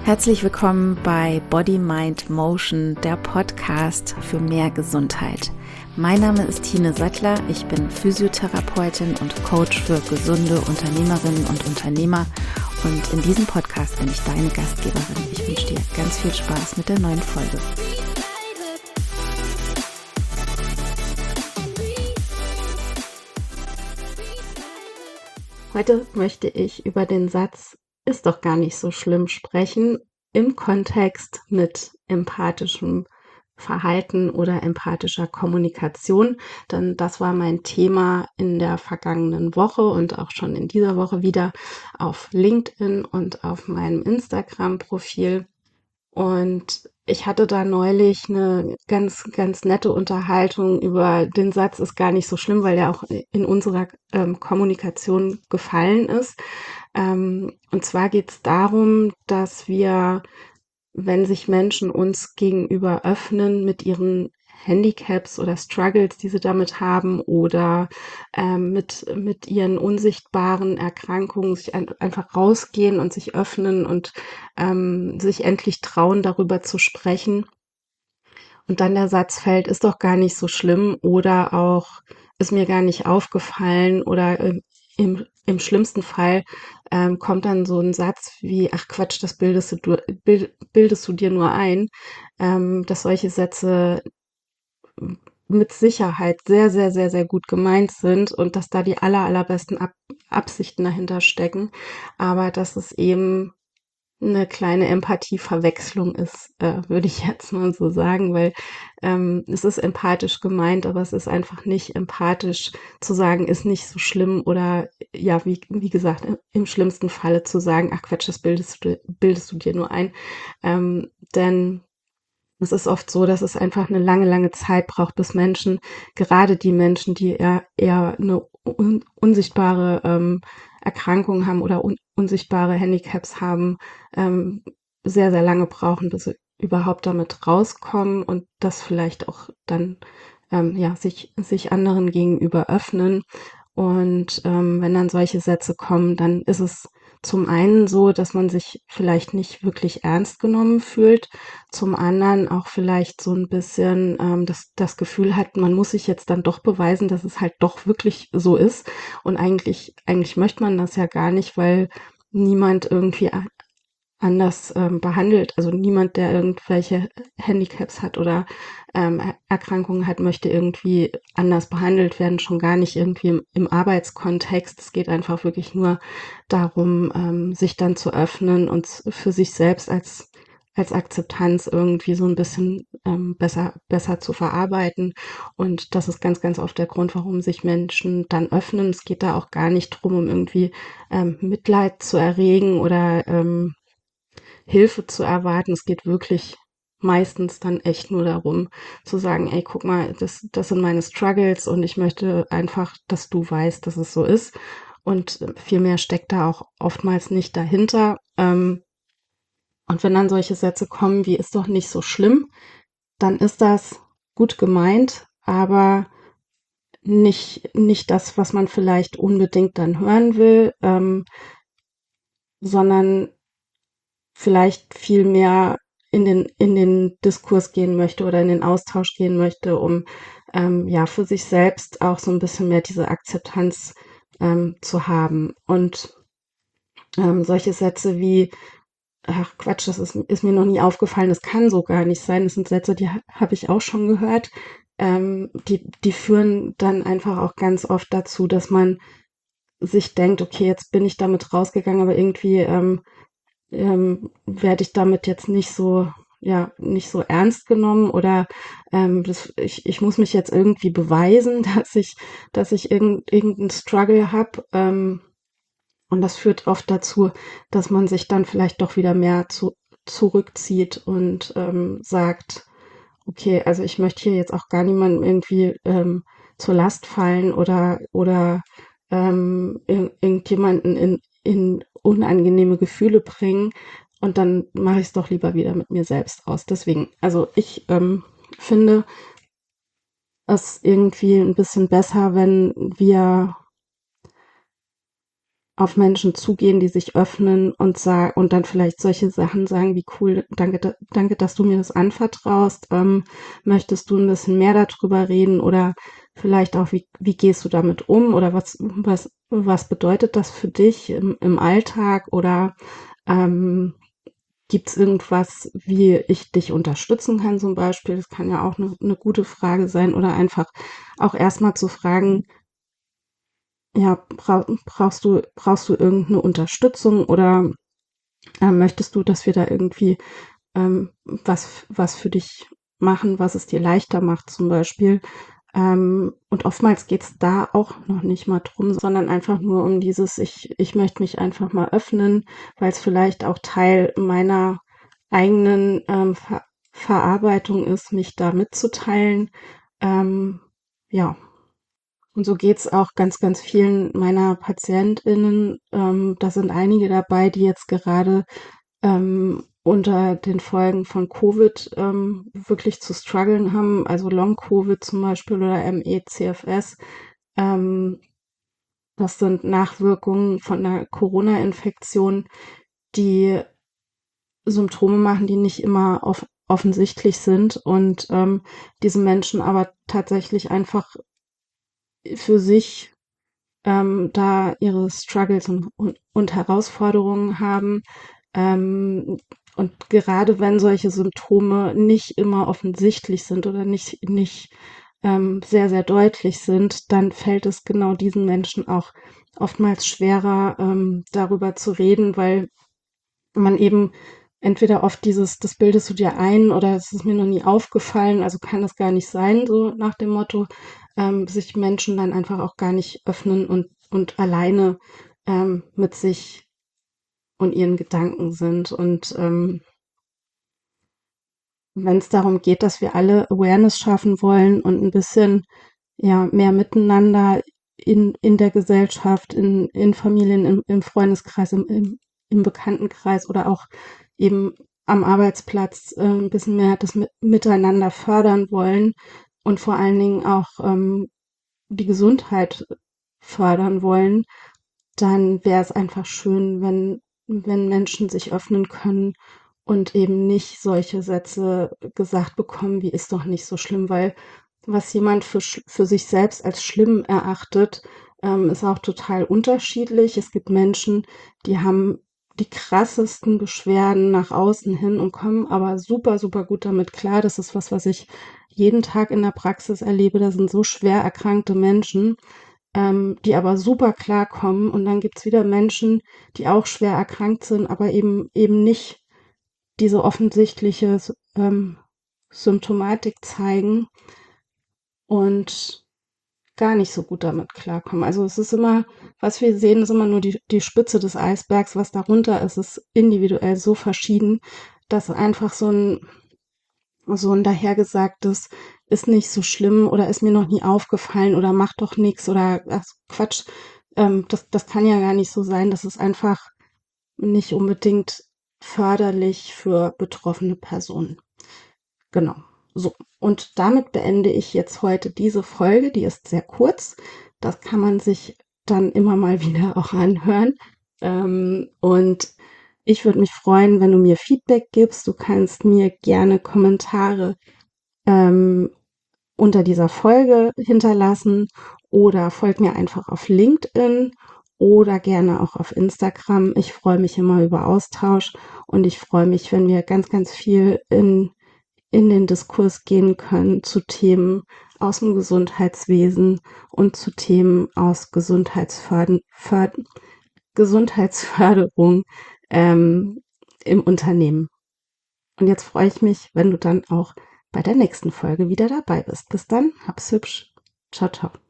Herzlich willkommen bei Body, Mind, Motion, der Podcast für mehr Gesundheit. Mein Name ist Tine Sattler, ich bin Physiotherapeutin und Coach für gesunde Unternehmerinnen und Unternehmer und in diesem Podcast bin ich deine Gastgeberin. Ich wünsche dir ganz viel Spaß mit der neuen Folge. Heute möchte ich über den Satz "ist doch gar nicht so schlimm" sprechen, im Kontext mit empathischem Verhalten oder empathischer Kommunikation, denn das war mein Thema in der vergangenen Woche und auch schon in dieser Woche wieder auf LinkedIn und auf meinem Instagram-Profil. Und ich hatte da neulich eine ganz, ganz nette Unterhaltung über den Satz "ist gar nicht so schlimm", weil der auch in unserer Kommunikation gefallen ist. Und zwar geht es darum, dass wir, wenn sich Menschen uns gegenüber öffnen mit ihren Handicaps oder Struggles, die sie damit haben, oder mit ihren unsichtbaren Erkrankungen sich einfach rausgehen und sich öffnen und sich endlich trauen, darüber zu sprechen. Und dann der Satz fällt, "ist doch gar nicht so schlimm" oder auch "ist mir gar nicht aufgefallen" oder im schlimmsten Fall kommt dann so ein Satz wie "ach Quatsch, das bildest du dir nur ein", dass solche Sätze mit Sicherheit sehr, sehr, sehr, sehr gut gemeint sind und dass da die allerbesten Absichten dahinter stecken, aber dass es eben eine kleine Empathieverwechslung ist, würde ich jetzt mal so sagen, weil es ist empathisch gemeint, aber es ist einfach nicht empathisch zu sagen, ist nicht so schlimm oder ja, wie gesagt, im schlimmsten Falle zu sagen, ach Quatsch, das bildest du dir nur ein. Denn es ist oft so, dass es einfach eine lange, lange Zeit braucht, bis Menschen, gerade die Menschen, die eher eine unsichtbare Erkrankung haben oder unsichtbare Handicaps haben, ähm, sehr, sehr lange brauchen, bis sie überhaupt damit rauskommen und das vielleicht auch dann ja, sich anderen gegenüber öffnen. Und wenn dann solche Sätze kommen, dann ist es zum einen so, dass man sich vielleicht nicht wirklich ernst genommen fühlt, zum anderen auch vielleicht so ein bisschen das Gefühl hat, man muss sich jetzt dann doch beweisen, dass es halt doch wirklich so ist. Und eigentlich möchte man das ja gar nicht, weil niemand irgendwie anders behandelt. Also niemand, der irgendwelche Handicaps hat oder Erkrankungen hat, möchte irgendwie anders behandelt werden, schon gar nicht irgendwie im Arbeitskontext. Es geht einfach wirklich nur darum, sich dann zu öffnen und für sich selbst als Akzeptanz irgendwie so ein bisschen besser zu verarbeiten. Und das ist ganz, ganz oft der Grund, warum sich Menschen dann öffnen. Es geht da auch gar nicht drum, um irgendwie Mitleid zu erregen oder Hilfe zu erwarten. Es geht wirklich meistens dann echt nur darum zu sagen, ey, guck mal, das sind meine Struggles und ich möchte einfach, dass du weißt, dass es so ist. Und viel mehr steckt da auch oftmals nicht dahinter. Und wenn dann solche Sätze kommen wie "ist doch nicht so schlimm", dann ist das gut gemeint, aber nicht das, was man vielleicht unbedingt dann hören will, sondern vielleicht viel mehr in den Diskurs gehen möchte oder in den Austausch gehen möchte, um ja für sich selbst auch so ein bisschen mehr diese Akzeptanz zu haben. Und solche Sätze wie "ach Quatsch, das ist mir noch nie aufgefallen, das kann so gar nicht sein", das sind Sätze, die habe ich auch schon gehört. Die führen dann einfach auch ganz oft dazu, dass man sich denkt, okay, jetzt bin ich damit rausgegangen, aber irgendwie werde ich damit jetzt nicht so ernst genommen oder ich muss mich jetzt irgendwie beweisen, dass ich irgendeinen Struggle habe. Und das führt oft dazu, dass man sich dann vielleicht doch wieder mehr zurückzieht und sagt, okay, also ich möchte hier jetzt auch gar niemandem irgendwie zur Last fallen oder irgendjemanden in unangenehme Gefühle bringen. Und dann mache ich es doch lieber wieder mit mir selbst aus. Deswegen, also ich finde es irgendwie ein bisschen besser, wenn wir auf Menschen zugehen, die sich öffnen und dann vielleicht solche Sachen sagen wie cool, danke, dass du mir das anvertraust. Möchtest du ein bisschen mehr darüber reden oder vielleicht auch, wie gehst du damit um oder was bedeutet das für dich im Alltag oder gibt es irgendwas, wie ich dich unterstützen kann zum Beispiel? Das kann ja auch eine gute Frage sein oder einfach auch erstmal zu fragen, ja, brauchst du irgendeine Unterstützung oder möchtest du, dass wir da irgendwie was für dich machen, was es dir leichter macht zum Beispiel? Und oftmals geht's da auch noch nicht mal drum, sondern einfach nur um dieses, ich möchte mich einfach mal öffnen, weil es vielleicht auch Teil meiner eigenen Verarbeitung ist, mich da mitzuteilen. Ähm, ja, und so geht's auch ganz vielen meiner PatientInnen. Da sind einige dabei, die jetzt gerade unter den Folgen von Covid wirklich zu strugglen haben, also Long-Covid zum Beispiel oder ME/CFS. Ähm, Das sind Nachwirkungen von einer Corona-Infektion, die Symptome machen, die nicht immer offensichtlich sind und diese Menschen aber tatsächlich einfach für sich da ihre Struggles und Herausforderungen haben. Und gerade wenn solche Symptome nicht immer offensichtlich sind oder nicht sehr deutlich sind, dann fällt es genau diesen Menschen auch oftmals schwerer, darüber zu reden, weil man eben entweder oft das bildest du dir ein oder es ist mir noch nie aufgefallen, also kann das gar nicht sein, so nach dem Motto, sich Menschen dann einfach auch gar nicht öffnen und alleine mit sich und ihren Gedanken sind. Und wenn es darum geht, dass wir alle Awareness schaffen wollen und ein bisschen ja mehr miteinander in der Gesellschaft, in Familien, im Freundeskreis, im Bekanntenkreis oder auch eben am Arbeitsplatz ein bisschen mehr das Miteinander fördern wollen und vor allen Dingen auch die Gesundheit fördern wollen, dann wäre es einfach schön, wenn Menschen sich öffnen können und eben nicht solche Sätze gesagt bekommen, wie ist doch nicht so schlimm, weil was jemand für sich selbst als schlimm erachtet, ist auch total unterschiedlich. Es gibt Menschen, die haben die krassesten Beschwerden nach außen hin und kommen aber super gut damit klar. Das ist was ich jeden Tag in der Praxis erlebe. Da sind so schwer erkrankte Menschen, die aber super klarkommen. Und dann gibt's wieder Menschen, die auch schwer erkrankt sind, aber eben nicht diese offensichtliche Symptomatik zeigen und gar nicht so gut damit klarkommen. Also es ist immer, was wir sehen, ist immer nur die Spitze des Eisbergs. Was darunter ist, ist individuell so verschieden, dass einfach so ein dahergesagtes ist nicht so schlimm oder ist mir noch nie aufgefallen oder macht doch nichts oder ach, Quatsch, das kann ja gar nicht so sein. Das ist einfach nicht unbedingt förderlich für betroffene Personen. Genau. So. Und damit beende ich jetzt heute diese Folge. Die ist sehr kurz. Das kann man sich dann immer mal wieder auch anhören. Und ich würde mich freuen, wenn du mir Feedback gibst. Du kannst mir gerne Kommentare ähm, unter dieser Folge hinterlassen oder folg mir einfach auf LinkedIn oder gerne auch auf Instagram. Ich freue mich immer über Austausch und ich freue mich, wenn wir ganz viel in den Diskurs gehen können zu Themen aus dem Gesundheitswesen und zu Themen aus Gesundheitsförderung im Unternehmen. Und jetzt freue ich mich, wenn du dann auch bei der nächsten Folge wieder dabei bist. Bis dann, hab's hübsch. Ciao, ciao.